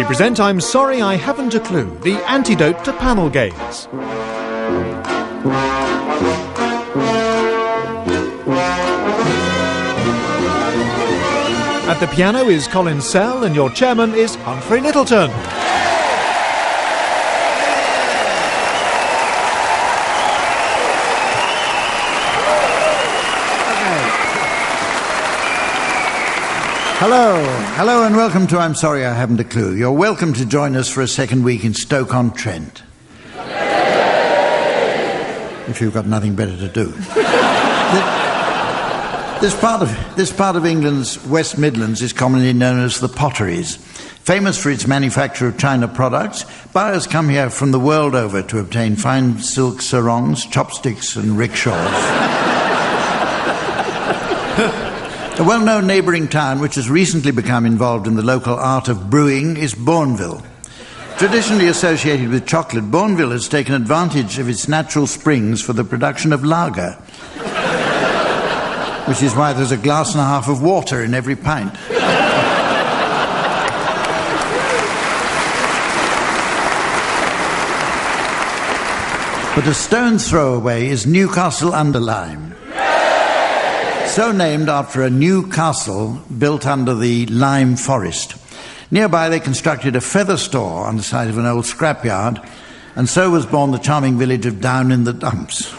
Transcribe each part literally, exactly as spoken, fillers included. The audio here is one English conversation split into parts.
present I'm Sorry I Haven't a Clue, the antidote to panel games. At the piano is Colin Sell and your chairman is Humphrey Littleton. Hello, hello and welcome to I'm Sorry I Haven't a Clue. You're welcome to join us for a second week in Stoke-on-Trent. If you've got nothing better to do. This part of, this part of England's West Midlands is commonly known as the Potteries. Famous for its manufacture of China products, buyers come here from the world over to obtain fine silk sarongs, chopsticks and rickshaws. A well-known neighbouring town which has recently become involved in the local art of brewing is Bourneville. Traditionally associated with chocolate, Bourneville has taken advantage of its natural springs for the production of lager, which is why there's a glass and a half of water in every pint. But a stone's throw away is Newcastle-under-Lyme. So named after a new castle built under the lime forest. Nearby they constructed a feather store on the side of an old scrapyard, and so was born the charming village of Down in the Dumps.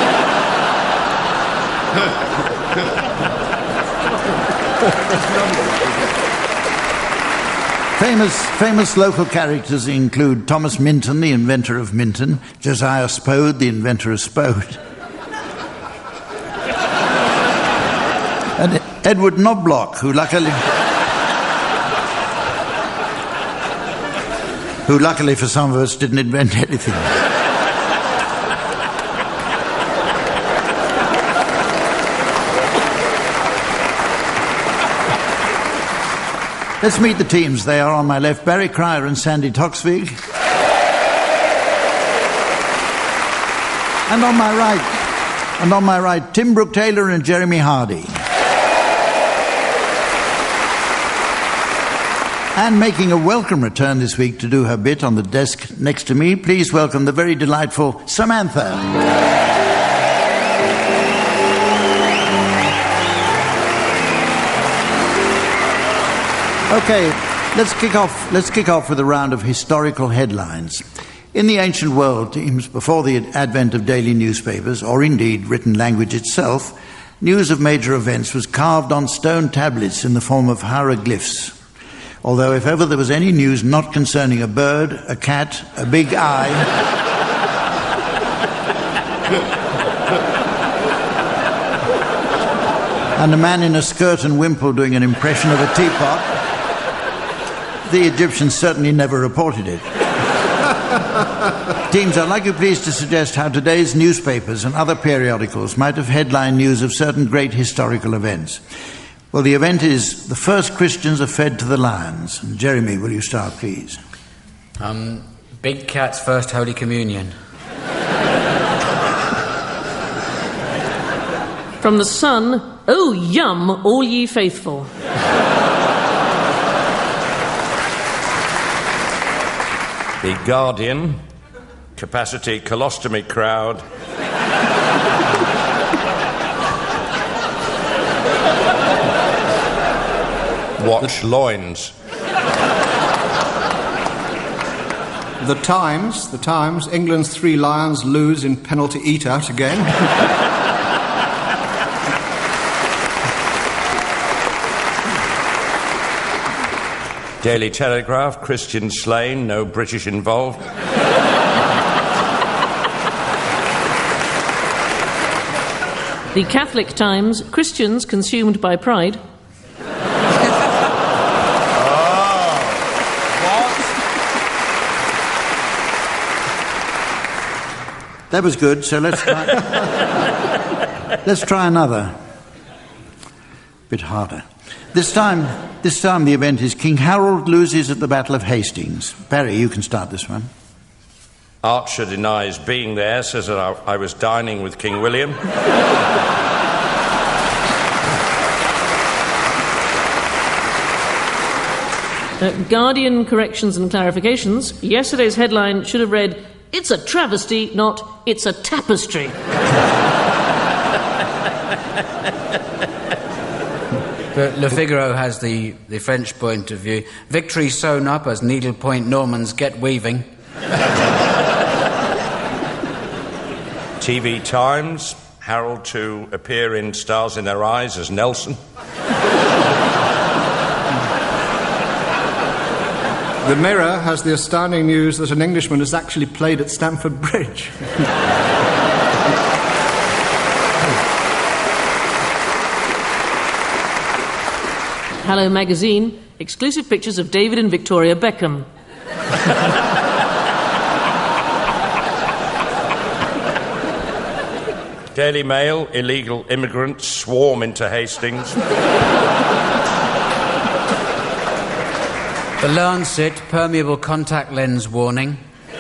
famous, famous local characters include Thomas Minton, the inventor of Minton, Josiah Spode, the inventor of Spode, and Edward Knobloch, who luckily, who luckily for some of us didn't invent anything. Let's meet the teams. They are on my left, Barry Cryer and Sandy Toksvig. And on my right, and on my right, Tim Brooke-Taylor and Jeremy Hardy. And making a welcome return this week to do her bit on the desk next to me, please welcome the very delightful Samantha. Okay, let's kick off, let's kick off with a round of historical headlines. In the ancient world, teams, before the advent of daily newspapers, or indeed written language itself, news of major events was carved on stone tablets in the form of hieroglyphs. Although if ever there was any news not concerning a bird, a cat, a big eye, and a man in a skirt and wimple doing an impression of a teapot, the Egyptians certainly never reported it. Teams, I'd like you please to suggest how today's newspapers and other periodicals might have headline news of certain great historical events. Well, the event is the first Christians are fed to the lions. Jeremy, will you start, please? Um, Big Cat's first Holy Communion. From the Sun, oh, yum, all ye faithful. The Guardian, capacity colostomy crowd. Watch loins. The Times, the Times, England's three lions lose in penalty eat-out again. Daily Telegraph, Christian slain, no British involved. The Catholic Times, Christians consumed by pride. That was good, so let's try, let's try another. Bit harder. This time, this time the event is King Harold loses at the Battle of Hastings. Barry, you can start this one. Archer denies being there, says that I, I was dining with King William. Uh, Guardian corrections and clarifications. Yesterday's headline should have read, "It's a travesty," not "It's a tapestry." But Le Figaro has the, the French point of view. Victory sewn up as needlepoint Normans get weaving. T V Times, Harold to appear in Stars in Their Eyes as Nelson. The Mirror has the astounding news that an Englishman has actually played at Stamford Bridge. Hello Magazine, exclusive pictures of David and Victoria Beckham. Daily Mail, illegal immigrants swarm into Hastings. The Lancet, permeable contact lens warning.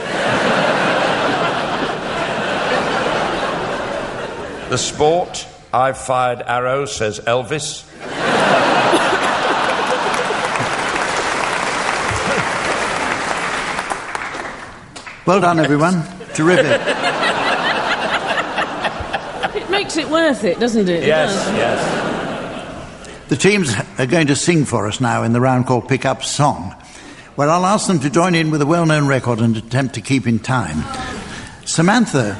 The Sport, I've fired arrows, says Elvis. Well done, everyone. Terrific. It makes it worth it, doesn't it? Yes, it does. yes. The teams are going to sing for us now in the round called Pick Up Song, where I'll ask them to join in with a well-known record and attempt to keep in time. Samantha...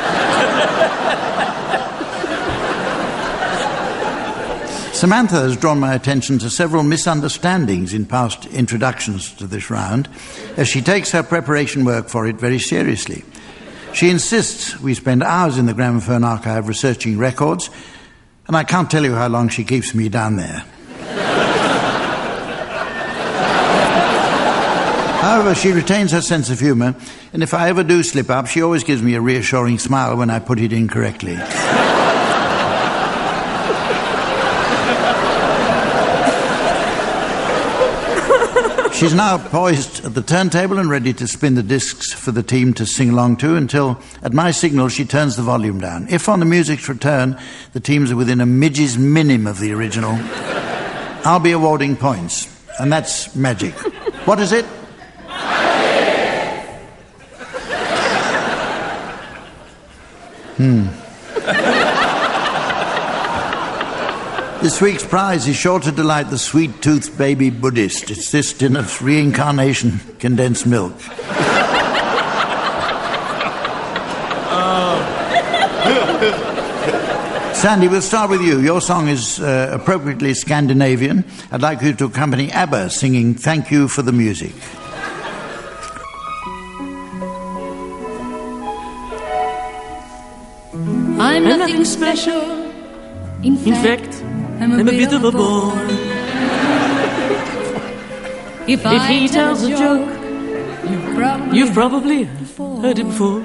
Samantha has drawn my attention to several misunderstandings in past introductions to this round, as she takes her preparation work for it very seriously. She insists we spend hours in the gramophone archive researching records, and I can't tell you how long she keeps me down there. However, she retains her sense of humour, and if I ever do slip up, she always gives me a reassuring smile when I put it incorrectly. She's now poised at the turntable and ready to spin the discs for the team to sing along to until, at my signal, she turns the volume down. If on the music's return, the teams are within a midge's minim of the original, I'll be awarding points. And that's magic. What is it? Hmm. This week's prize is sure to delight the sweet-toothed baby Buddhist. It's this tin of reincarnation condensed milk. Oh. Sandy, we'll start with you. Your song is uh, appropriately Scandinavian. I'd like you to accompany ABBA singing Thank You for the Music. I'm nothing special. In fact, In fact I'm a, I'm a bit, bit of a bore. If, If he tells a joke, you've probably, you've probably before. heard it before.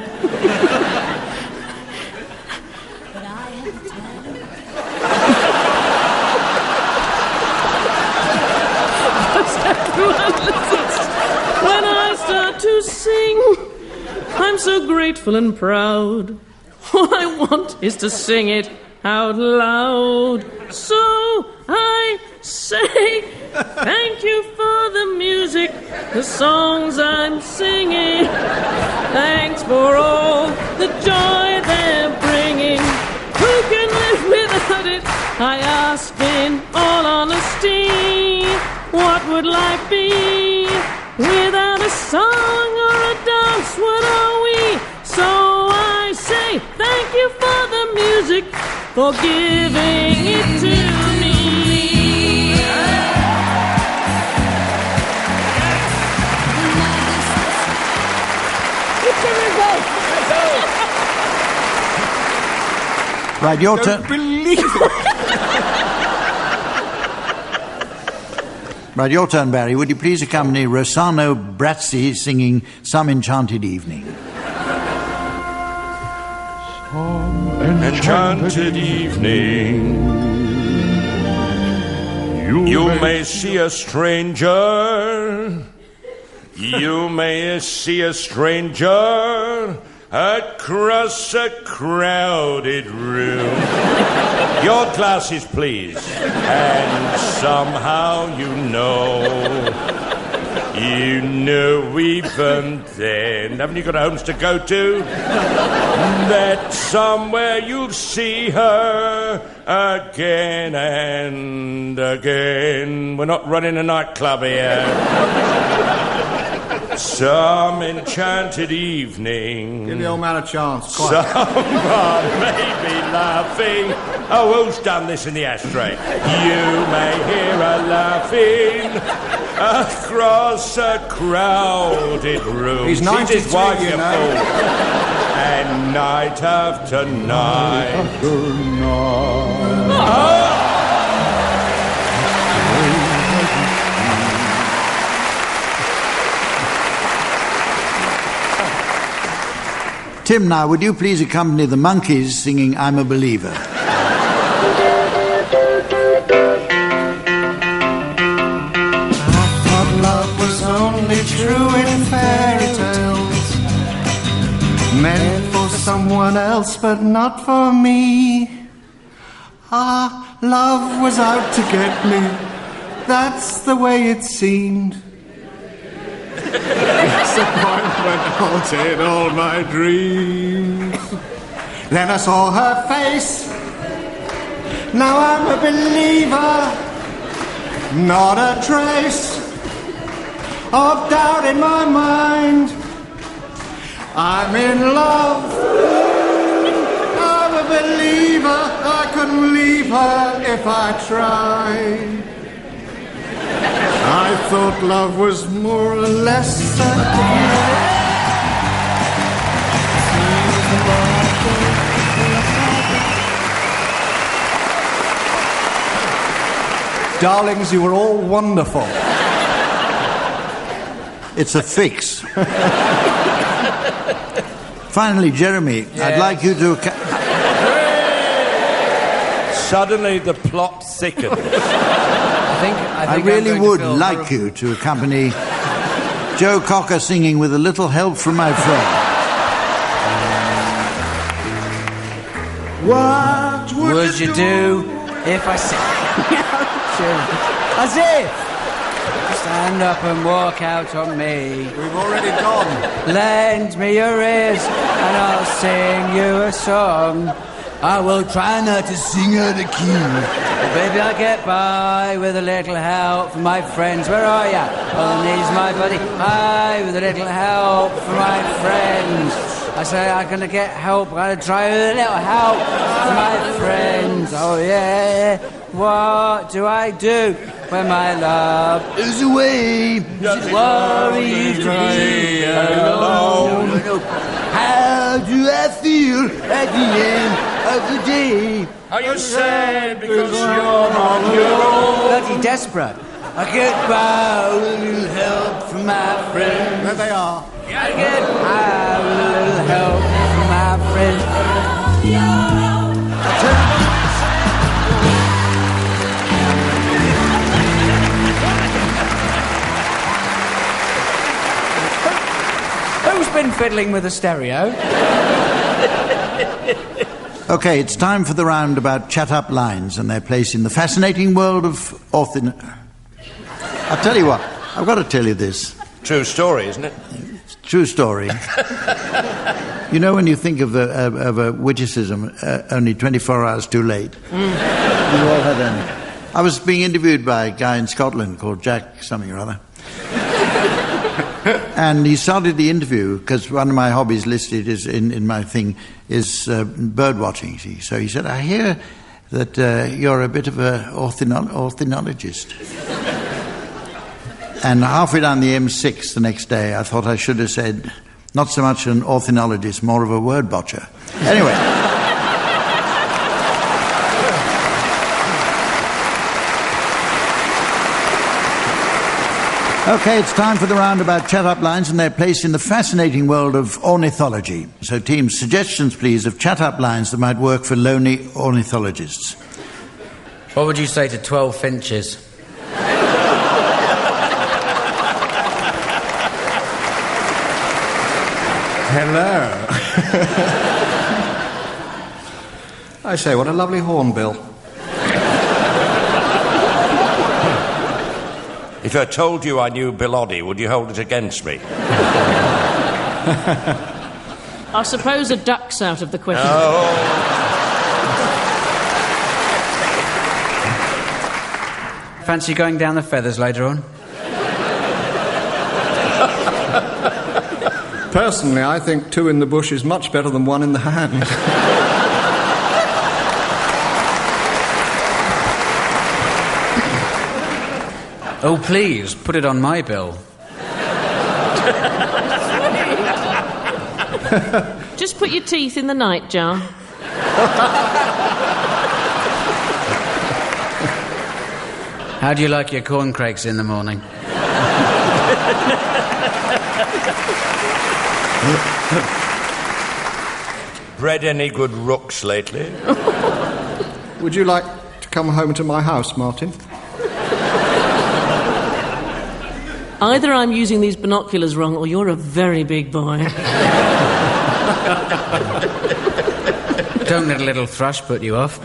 When I start to sing, I'm so grateful and proud. All I want is to sing it out loud. So I say thank you for the music, the songs I'm singing. Thanks for all the joy they're bringing. Who can live without it? I ask in all honesty. What would life be without a song or a dance? What are we? So I say thank you for the music, for giving it to me. Right, your turn. Right, your turn, Barry. Would you please accompany Rossano Brazzi singing Some Enchanted Evening? Enchanted evening, you, you may see a stranger, you may see a stranger across a crowded room. Your glasses, please. And somehow you know You know even then. Haven't you got homes to go to? That somewhere you'll see her again and again. We're not running a nightclub here. Some enchanted evening. Give the old man a chance. Quiet. Someone may be laughing. Oh, who's done this in the ashtray? You may hear her laughing across a crowded room. He's ninety-three, his wife, you you know. fool. And night after night. After night. Oh! Tim, now, would you please accompany the Monkees singing I'm a Believer? I thought love was only true in fairy tales, meant for someone else but not for me. Ah, love was out to get me, that's the way it seemed. Disappointment haunted all my dreams. Then I saw her face. Now I'm a believer. Not a trace of doubt in my mind. I'm in love. I'm a believer. I couldn't leave her if I tried. I thought love was more or less certain. Darlings, you were all wonderful. It's a fix. Finally, Jeremy, Yes. I'd like you to... Ca- Suddenly the plot thickens. I think, I, I think I'm really going to would feel like horrible. you to accompany Joe Cocker singing With a Little Help from My Friend. What would, Would you do if I said... As if... Stand up and walk out on me. We've already gone. Lend me your ears and I'll sing you a song. I will try not to sing out of key. But baby, I'll get by with a little help from my friends. Where are ya? On the knees, my buddy. Hi, with a little help from my friends. I say I'm gonna get help. I'm gonna try with a little help from my friends. Oh yeah. What do I do when my love is away? Just worry you to be alone. How do I feel at the end of the day? Are you sad because you're on your own? Bloody desperate. I get by with a little help from my friends. There they are. I get by with a little help from my friends. Who's been fiddling with a stereo? Okay, it's time for the round about chat-up lines and their place in the fascinating world of orthin... I'll tell you what, I've got to tell you this. True story, isn't it? True story. You know, when you think of a, of, of a witticism uh, only twenty-four hours too late. Mm. You all had an... I was being interviewed by a guy in Scotland called Jack something or other. And he started the interview, because one of my hobbies listed is in, in my thing is uh, bird watching. See? So he said, I hear that uh, you're a bit of an orthino- ornithologist. And halfway down the M six the next day, I thought I should have said, not so much an ornithologist, more of a word botcher. Anyway. Okay, it's time for the roundabout chat-up lines and their place in the fascinating world of ornithology. So, teams, suggestions, please, of chat-up lines that might work for lonely ornithologists. What would you say to twelve finches? Hello. I say, what a lovely hornbill. If I told you I knew Bill Oddie, would you hold it against me? I suppose a duck's out of the question. Oh. Fancy going down the feathers later on? Personally, I think two in the bush is much better than one in the hand. Oh, please, put it on my bill. Just put your teeth in the nightjar. How do you like your corncrakes in the morning? Bred any good rooks lately? Would you like to come home to my house, Martin? Either I'm using these binoculars wrong or you're a very big boy. Don't let a little thrush put you off.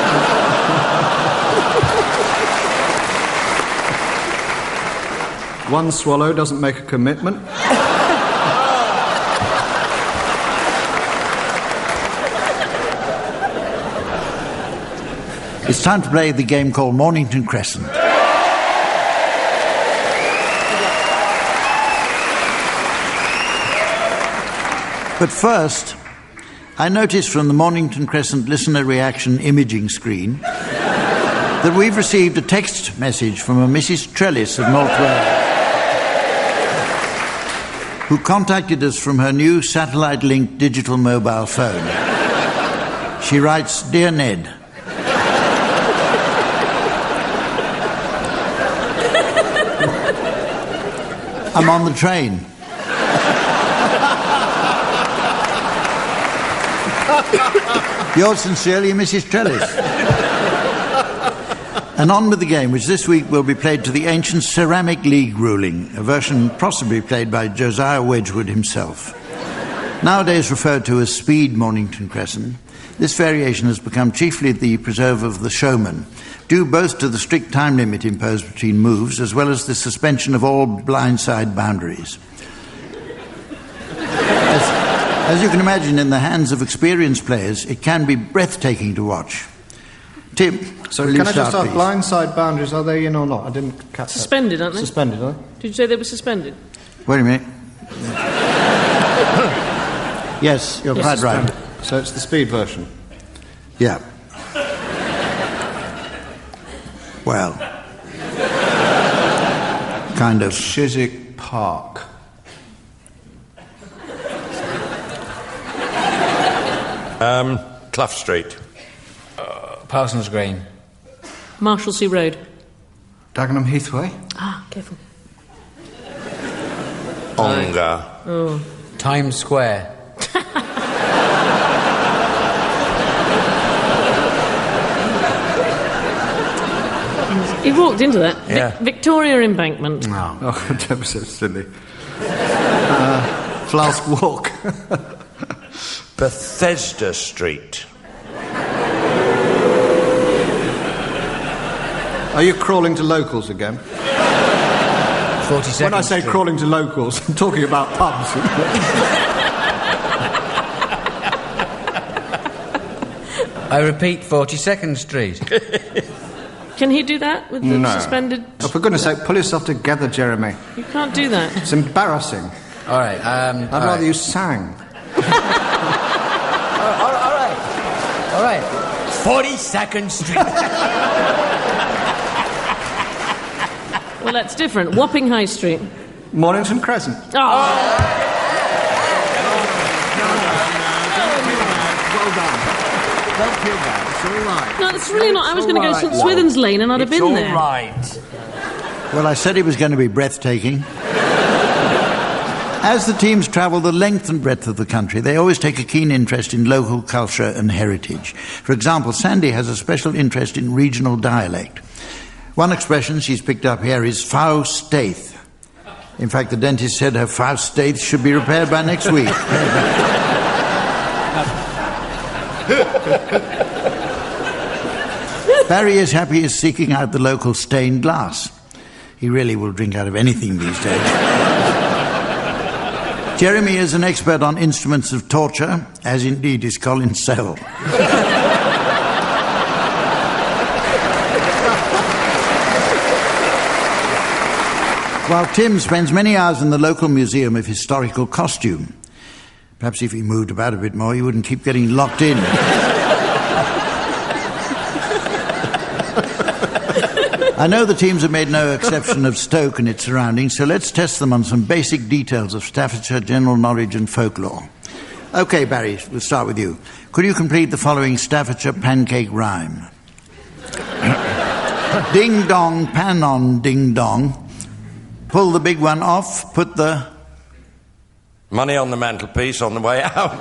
One swallow doesn't make a commitment. It's time to play the game called Mornington Crescent. But first, I noticed from the Mornington Crescent listener reaction imaging screen that we've received a text message from a Missus Trellis of North Wales, who contacted us from her new satellite-linked digital mobile phone. She writes, "Dear Ned, I'm on the train. Yours sincerely, Missus Trellis." And on with the game, which this week will be played to the ancient Ceramic League ruling, a version possibly played by Josiah Wedgwood himself. Nowadays referred to as Speed Mornington Crescent, this variation has become chiefly the preserve of the showman, due both to the strict time limit imposed between moves as well as the suspension of all blindside boundaries. As, as you can imagine, in the hands of experienced players, it can be breathtaking to watch. Tim, so will can you I just start, ask, please? blindside boundaries, are they in or not? I didn't catch Suspended, that. aren't they? Suspended, are they? Did you say they were suspended? Wait a minute. Yes, you're Yes, quite right. So it's the speed version? Yeah. Well, kind of. Chiswick Park. Um, Clough Street. Uh, Parsons Green. Marshalsea Road. Dagenham Heathway. Ah, careful. Ongar. Oh. Times Square. He walked into that. Yeah. Vic- Victoria Embankment. Oh. Oh, that was so silly. Uh, Flask Walk. Bethesda Street. Are you crawling to locals again? forty-second When I say Street. crawling to locals, I'm talking about pubs. I repeat, forty-second Street. Can he do that with the No. suspended? Oh, for goodness sake, pull yourself together, Jeremy. You can't do that. It's embarrassing. All right. Um, I'd all rather right. you sang. all, all, all right. All right. forty-second Street. Well, that's different. Wapping High Street. Mornington Crescent. Oh, Well done. Don't feel bad. It's all right. no, it's really not. I was going to go all St right, Swithin's Lane and I'd have It's been all there. right. Well, I said it was going to be breathtaking. As the teams travel the length and breadth of the country, they always take a keen interest in local culture and heritage. For example, Sandy has a special interest in regional dialect. One expression she's picked up here is Faust-Staith. In fact, the dentist said her Faust-Staith should be repaired by next week. Barry is happy as seeking out the local stained glass. He really will drink out of anything these days. Jeremy is an expert on instruments of torture, as indeed is Colin Sell. While Tim spends many hours in the local Museum of Historical Costume. Perhaps if he moved about a bit more, he wouldn't keep getting locked in. I know the teams have made no exception of Stoke and its surroundings, so let's test them on some basic details of Staffordshire general knowledge and folklore. OK, Barry, we'll start with you. Could you complete the following Staffordshire pancake rhyme? Ding dong, pan on, ding dong. Pull the big one off, put the... Money on the mantelpiece on the way out.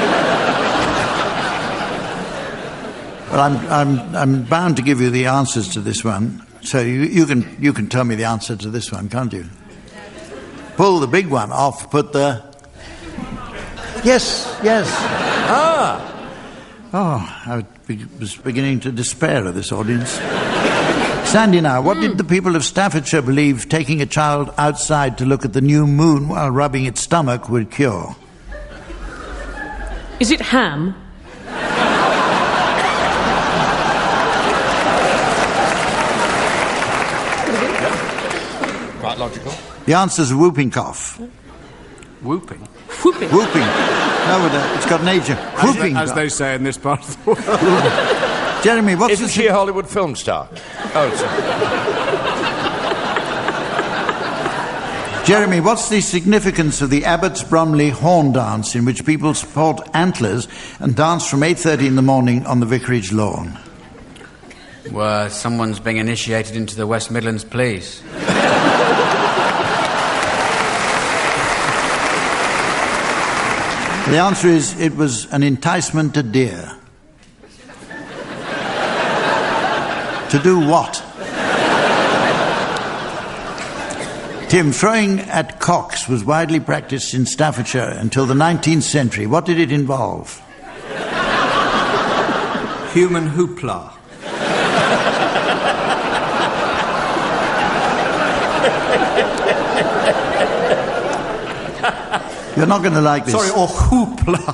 Well, I'm, I'm, I'm bound to give you the answers to this one. So you, you can you can tell me the answer to this one, can't you? Pull the big one off, put the... Yes, yes. Ah! Oh, I was beginning to despair of this audience. Sandy now, what mm. did the people of Staffordshire believe taking a child outside to look at the new moon while rubbing its stomach would cure? Is it ham? Quite logical. The answer's whooping cough. Whooping? Whooping. Whooping. No, it's got an age. Whooping. As, as they say in this part of the world. Jeremy, what's Isn't the... she a Hollywood film star? Oh, sorry. Jeremy, what's the significance of the Abbots Bromley horn dance in which people sport antlers and dance from eight thirty in the morning on the vicarage lawn? Well, someone's being initiated into the West Midlands Police. The answer is, it was an enticement to deer. To do what? Tim, throwing at cocks was widely practiced in Staffordshire until the nineteenth century. What did it involve? Human hoopla. You're not going to like this. Sorry, or hoopla.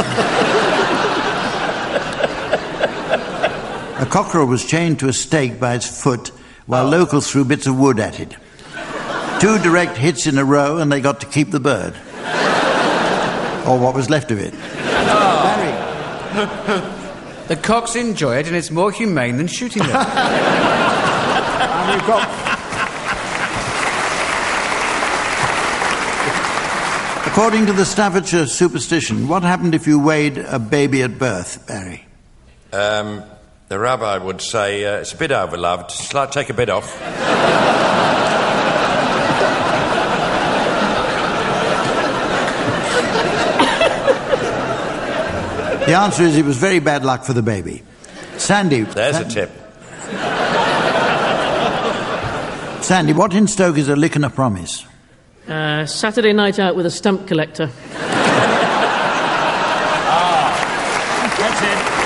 A cockerel was chained to a stake by its foot while locals threw bits of wood at it. Two direct hits in a row and they got to keep the bird. Or what was left of it. Oh. The cocks enjoy it and it's more humane than shooting them. And we've got... According to the Staffordshire superstition, what happened if you weighed a baby at birth, Barry? Um, the rabbi would say, uh, it's a bit overloved, just like take a bit off. The answer is it was very bad luck for the baby. Sandy... There's Sa- a tip. Sandy, what in Stoke is a lick and a promise? Uh, Saturday night out with a stamp collector. Ah, that's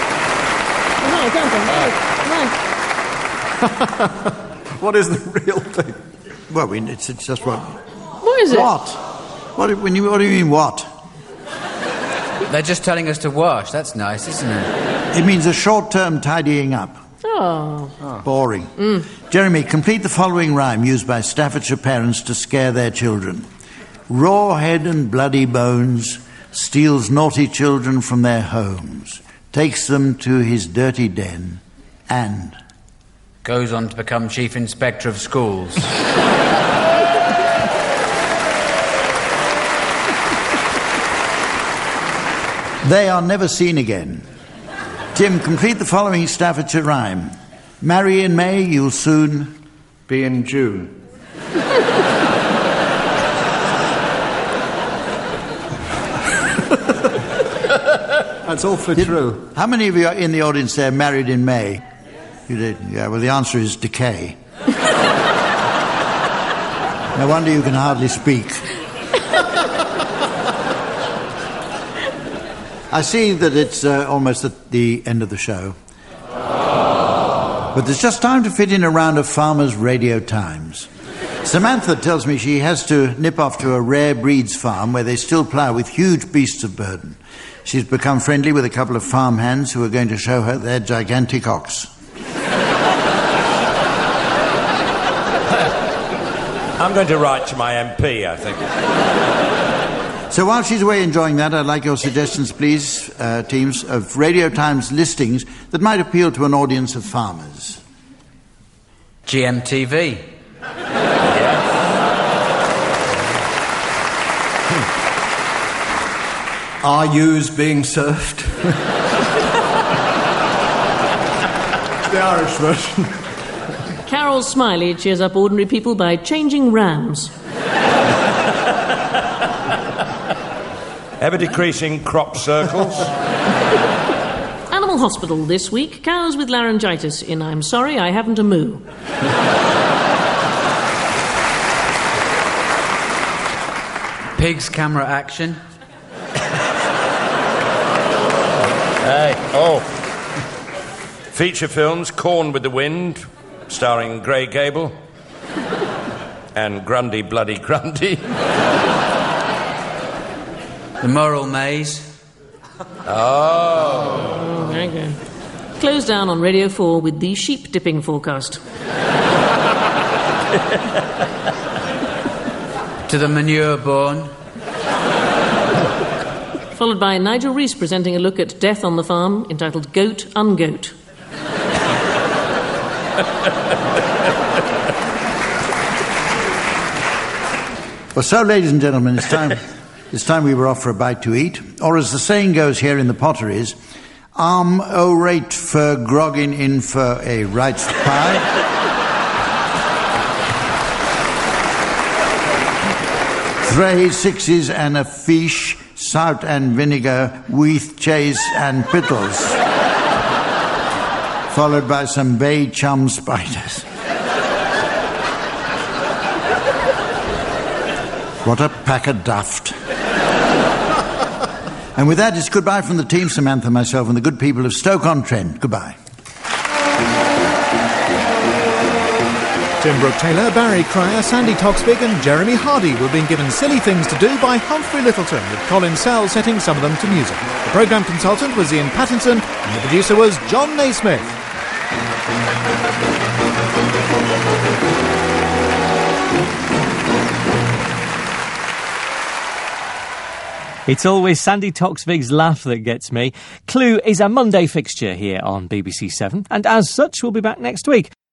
No, don't go. What is the real thing? Well, we, it's, it's just what... What is it? What? What, do- when you, what do you mean, what? They're just telling us to wash. That's nice, isn't it? It means a short-term tidying up. Oh. Boring. Mm. Jeremy, complete the following rhyme used by Staffordshire parents to scare their children. Raw head and bloody bones, steals naughty children from their homes, takes them to his dirty den, and... Goes on to become Chief Inspector of Schools. They are never seen again. Tim, complete the following Staffordshire rhyme. Marry in May, you'll soon... Be in June. That's awfully Did, true. How many of you in the audience there married in May? You did? Yeah, well, the answer is decay. No wonder you can hardly speak. I see that it's uh, almost at the end of the show. But there's just time to fit in a round of Farmers Radio Times. Samantha tells me she has to nip off to a rare breeds farm where they still plough with huge beasts of burden. She's become friendly with a couple of farmhands who are going to show her their gigantic ox. I'm going to write to my M P, I think. So while she's away enjoying that, I'd like your suggestions, please, uh, teams, of Radio Times listings that might appeal to an audience of farmers. G M T V. Are yous being surfed? The Irish version. Carol Smiley cheers up ordinary people by changing rams. Ever-decreasing crop circles. Animal hospital this week. Cows with laryngitis in I'm Sorry, I Haven't a Moo. Pigs camera action. Hey, oh. Feature films, Corn with the Wind, starring Grey Gable and Grundy Bloody Grundy. The Moral Maze. Oh. Oh, there you go. Closed down on Radio four with the sheep dipping forecast. To the manure born. Followed by Nigel Rees presenting a look at Death on the Farm, entitled Goat Ungoat. Well, so, ladies and gentlemen, it's time, it's time we were off for a bite to eat. Or as the saying goes here in the Potteries, Am o rate for groggin in for a right pie. Three sixes and a fish, salt and vinegar, with cheese and pickles. Followed by some bay chum spiders. What a pack of daft. And with that, it's goodbye from the team, Samantha, myself, and the good people of Stoke-on-Trent. Goodbye. Tim Brooke-Taylor, Barry Cryer, Sandy Toksvig and Jeremy Hardy were being given Silly Things to Do by Humphrey Littleton, with Colin Sell setting some of them to music. The programme consultant was Ian Pattinson, and the producer was John Naismith. It's always Sandy Toksvig's laugh that gets me. Clue is a Monday fixture here on B B C Seven, and as such, we'll be back next week.